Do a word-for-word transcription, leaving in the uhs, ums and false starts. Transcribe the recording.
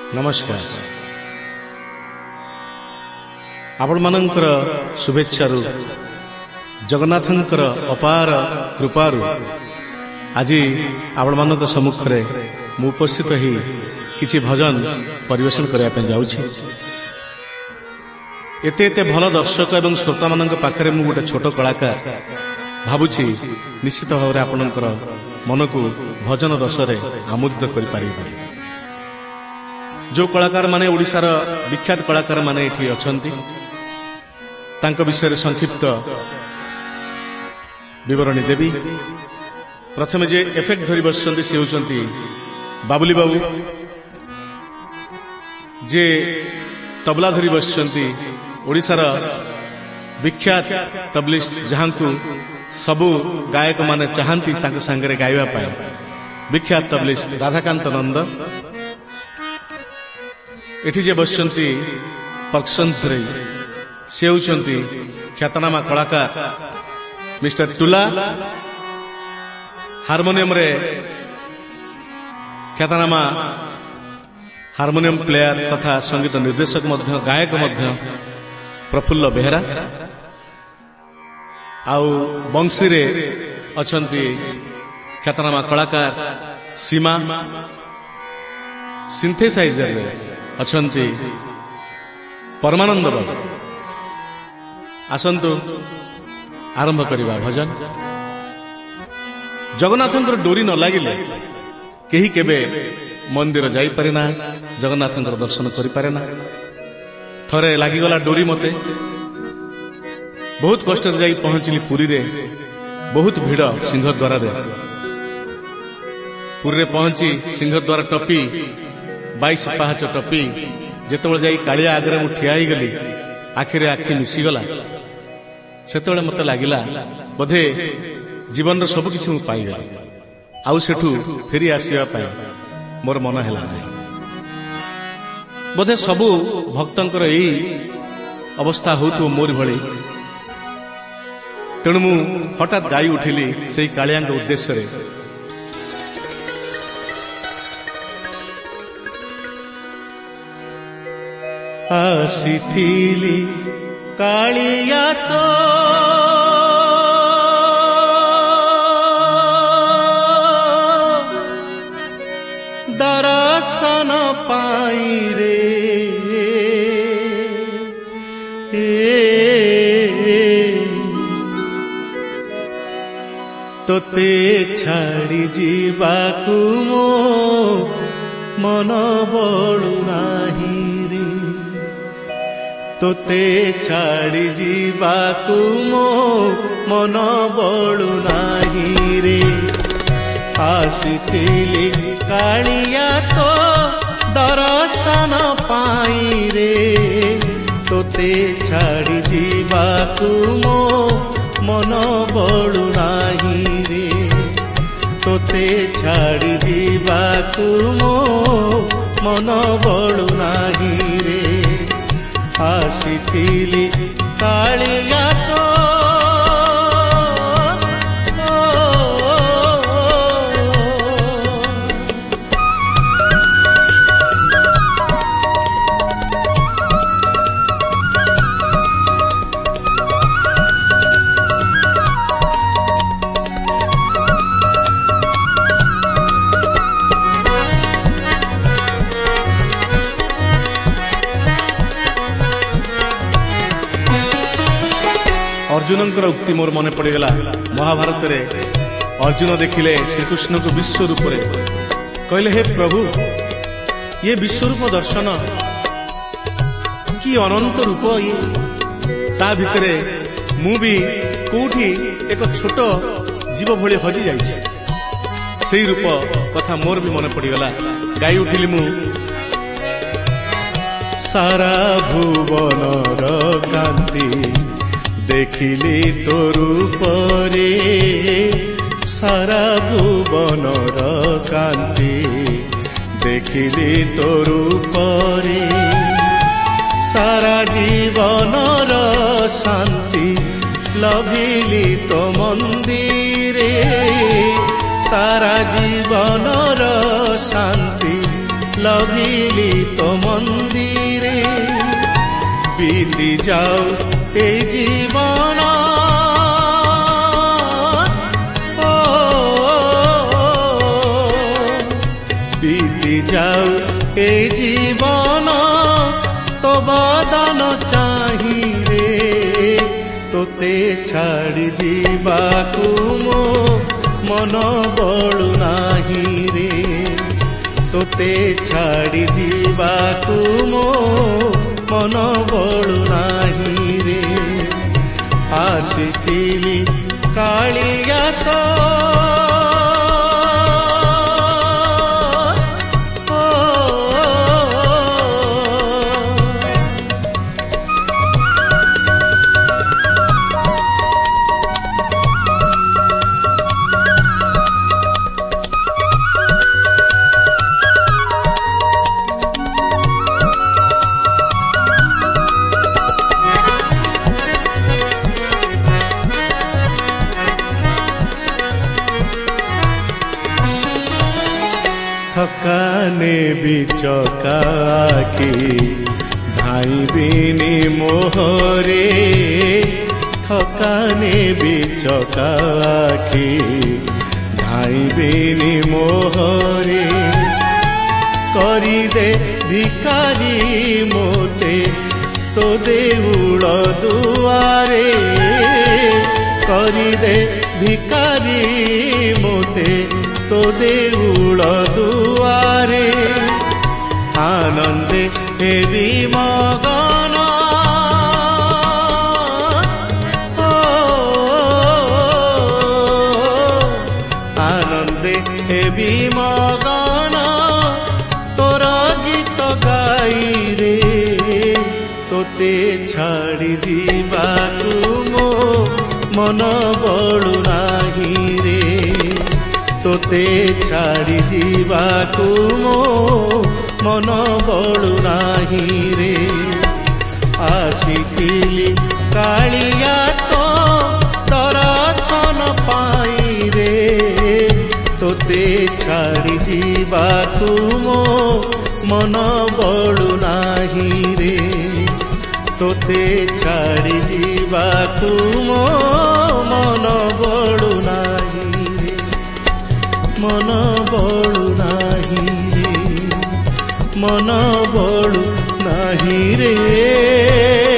नमस्कार आपण मानकर शुभेच्छारू जगन्नाथंकर अपार कृपारू आज आपण मानक सम्मुखरे मु उपस्थित ही किछि भजन परिवेशन करने जाऊँ। एते एते भल दर्शक एवं श्रोता मानक पाखरे मु गोटे छोट कलाकार भावुछि निश्चित भाव में आपणकर मन को भजन रसरे आमोदित कर पारिबे। जो कलाकार माने ओडिशार विख्यात कलाकार माने एठी अछंती तांको विषय संक्षिप्त विवरणी देवी। प्रथमे जे इफेक्ट धरी बसचंती से होचंती बाबुली बाबू, जे तबला धरी बसचंती ओडिशार विख्यात तबलिस्ट जहां को सबु गायक माने चाहती तांको संगरे गाइबा पाए विख्यात तबलिस्ट राधाकांत नंद। एठी जे बसचंती पर्कसन धरी से होचंती ख्यातनामा कलाकार मिस्टर टुला। हारमोनियम रे ख्यातनामा हारमोनियम प्लेयर तथा संगीत निर्देशक मध्य गायक मध्य प्रफुल्ल बेहरा। आउ बंशी रे अछंती ख्यातनामा कलाकार सीमा। सिंथेसाइजर रे अछंती परमानंद बाबू। आसंतु आरंभ करिबा भजन। जगन्नाथंकर डोरी न लागिले केही केबे मंदिर जाई पारे ना, जगन्नाथंकर दर्शन करि पारे ना। थरे लागिगला डोरी मते बहुत कष्ट जाई पहुंचली पुरी रे। बहुत भीड़ सिंहद्वार रे। पुरी रे पहुंची सिंहद्वार टपी बाईस पाहाच टपी जेतबेले जाई कालिया आगरे मु ठिया ही गली, आखिरे आखि मिसी गला। सेतबेले मते लागिला बोधे जीवन रो सब किछि मु पाई गली, आउ सेठू फेरी आसीबा पाए मोर मन हैला नाही। बोधे सबु भक्तंकर एई अवस्था होतु मोर भली। तेणु मु हठात गाई उठिली सेई कालियांग उद्देश्य रे। आसीथिली कालिया तो दर्शन पाई रे। तोते छाड़ी जीवाकू मो मन बळु नाही रे। तोते छाड़ी जीवाकू मो मन बळु नाही रे। आसीथिली कालिया तो दर्शन पाई रे। तोते छाड़ी जीवाकू मो मन बळु नाही रे। तोते छाड़ी जीवाकू मो मन बळु नाही रे। आसीथिली कालिया तो अर्जुनंकर उक्ति मोर मन पड़गला। महाभारत रे अर्जुन देखिले श्रीकृष्ण को विश्व रूप रे कहले, हे प्रभु ये विश्वरूप दर्शन कि अनंत रूप ये, ता भितरे मु भी कोठी एक छोट जीव भली हजी जाइछि। सेही रूप कथा मोर भी मन पड़गला। गाई उठिली मु। सारा भुवनर कांति देखिली तो रूप रे। सारा भुवनर कांति देखिली तो रूप रे। सारा जीवनर शांति लभिली तो मंदिरे। सारा जीवनर शांति लभिली तो ମନ୍ଦିରେ ବିତି ଯାଉ ଏ ଜୀବନ ବିତି ଯାଉ ଏ ଜୀବନ ତୋ ବଦନ ଚାହିଁରେ ତୋତେ ଛାଡ଼ି ଯିବାକୁ ମୋ ମନ ବଳୁ ନାହିଁ ରେ ତୋତେ ଛାଡ଼ି ଯିବାକୁ ମୋ ମନ ବଳୁ ନାହିଁ ରେ ଆସିଥିଲି କାଳିଆ ତ थकाने बिचकाकी धाइबिनी मोहरे थकाने बिचकाकी धाइबिनी मोहरे करी दे भिकारी मोते तो देउल दुआरे करी दे भिकारी मोते तो देउल दुआरे आनंदे हेबी मगन आनंदे हेबी मगन तोर गीत गाई रे तोते छाड़ी जीवाकू मो मन बळु नाही रे तोते छाड़ी जीवाकू मो मन बळु नाही रे आसिथिली कालिया तो दर्शन पाई रे तोते छाड़ी जीवाकू मो मन बळु नाही रे तोते छाड़ी जीवाकू मो मन बळु नाही मन बळु नाही रे मन बळु नाही रे।